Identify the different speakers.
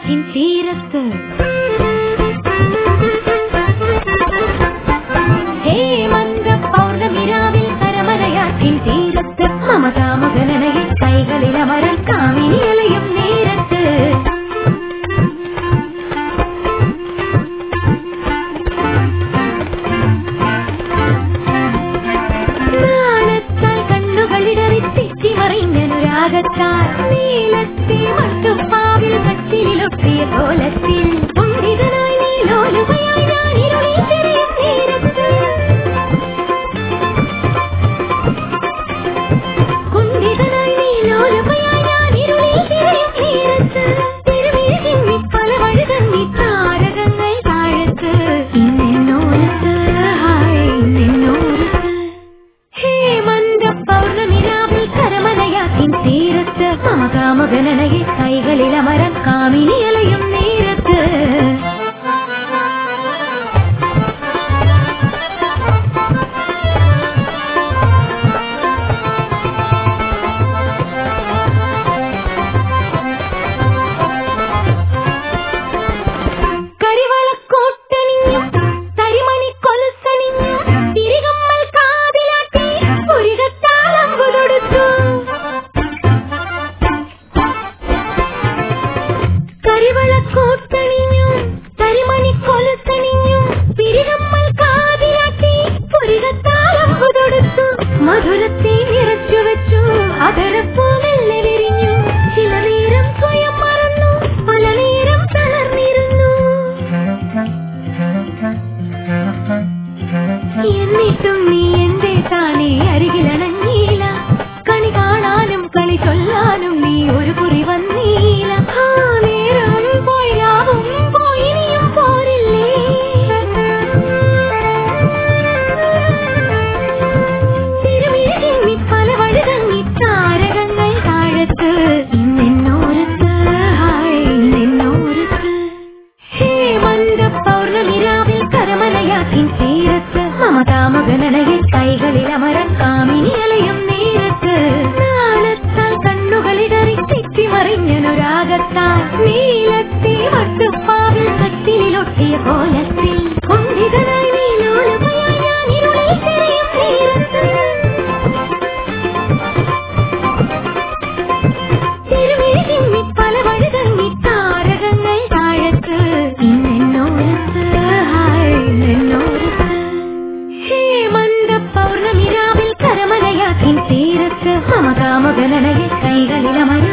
Speaker 1: കരമലയാറ്റിൻ തീരത്ത് ഹേമന്ത പൗർണമിരാവിൽ കരമലയാറ്റിൻ തീരത്ത് മമതാമകനനയെ കൈകളിൽ അമരൻ കാമിനിയലയും നേരത്ത് നാണത്താൽ കണ്ണുകളിടറി തെറ്റിമറിഞ്ഞനുരാഗത്താൽ നീലത്തെ മട്ടുപ്പാവിൽ കട്ടിലൊട്ടിയ കോലത്തിൽ പണ്ഡിതനായി നീ ലോലുകയായി ഞാൻ ഇരുളിൽ തിരയും നേരത്ത് കുണ്ഠിതനായി നീ ലോലുകയായി ഞാൻ ഇരുളിൽ തിരയും നേരത്ത് തിരുമേനി പല വഴുതന്നി താരകങ്ങൾ താഴത്ത് ഇന്നെന്നോരത്ത് ഹായ് ഇന്നെന്നോരത്ത് ഹേമന്ത പൗർണമിരാവിൽ കരമലയാറ്റിൻ തീരത്ത് മമകാമകനനയെ കൈകളിൽ അമരൻ കാമിനിയലയും നേരത്ത് കരിവളക്കൂട്ടണിഞ്ഞും തരിമണിക്കൊലുസണിഞ്ഞും തിരികമ്മൽ കാതിലാട്ടി പുരികത്താലമ്പു തൊടുത്തു കരിവളക്കൂട്ടണിഞ്ഞും തരിമണിക്കൊലുസണിഞ്ഞും തിരികമ്മൽ കാതിലാട്ടി പുരികത്താലമ്പു തൊടുത്തു മധുരത്തെ നിറച്ചു വെച്ചു അതരപ്പൂ മെല്ലെ വിരിഞ്ഞു ചില നേരം സ്വയം മറന്നു പല നേരം തളർന്നിരുന്നു എന്നിട്ടും നീ എന്റെ താനെ അരികിലണഞ്ഞീല കണി കാണാനും കളി ചൊല്ലാനും നീ ഒരു കുറി വന്നീല ആ നേരം പോയാവും പോയി നീയും പോരില്ലേ തിരുമിഴി പല വഴുതങ്ങി താരകങ്ങൾ താഴത്ത് ഇന്നെന്നോരത്ത് ഹായ് ഇന്നെന്നോരത്ത് ഹേമന്ത പൗർണമിരാവിൽ കരമലയാറ്റിൻ തീരത്ത് മമതാമകനനയെ കൈകളിൽ അമരൻ കാമിനിയലയും നേരത്ത് നാണത്താൽ കണ്ണുകളിടറി തെറ്റിമറിഞ്ഞനുരാഗത്താൽ നീലത്തെ മട്ടുപ്പാവിൽ കട്ടിലൊട്ടിയ കോലത്തിൽ കുണ്ഠിതനായി നീ ലോലുകയായി ഞാൻ ഇരുളിൽ തിരയും നേരത്ത് തിരുമേനി പല വഴുതങ്ങി താരകങ്ങൾ താഴത്ത് ഇന്നെന്നോരത്ത് ഹായ് ഇന്നെന്നോരത്ത് ഹേമന്ത പൗർണമിരാവിൽ കരമലയാറ്റിൻ തീരത്ത് മമകാമകനനയെ കൈകളിൽ അമരൻ